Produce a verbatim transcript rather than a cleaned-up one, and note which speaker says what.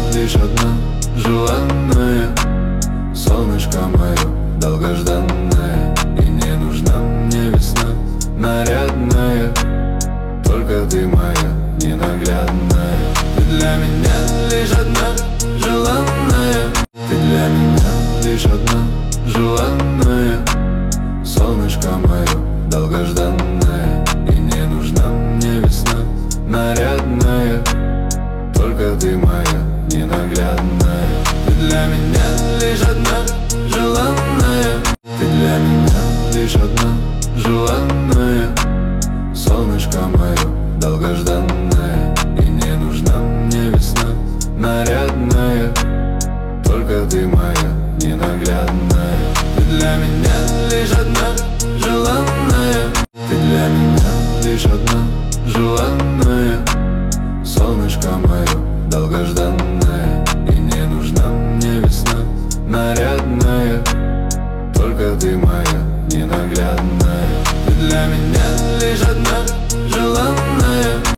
Speaker 1: лишь одна желанная, солнышко мое долгожданное. И не нужна мне весна нарядная, только ты моя ненаглядная. Ты для меня лишь одна желанная, ты для меня лишь одна желанная, солнышко мое долгожданное. И не нужна мне весна нарядная, только ты моя ненаглядная. Ты для меня лишь одна желанная, ты для меня лишь одна желанная, солнышко мое долгожданное. И не нужна мне весна нарядная, только ты моя ненаглядная. Ты для меня лишь одна желанная, ты для меня лишь одна желанная, солнышко мое долгожданное. И не нужна мне весна нарядная, только ты моя ненаглядная. Ты для меня лишь одна желанная.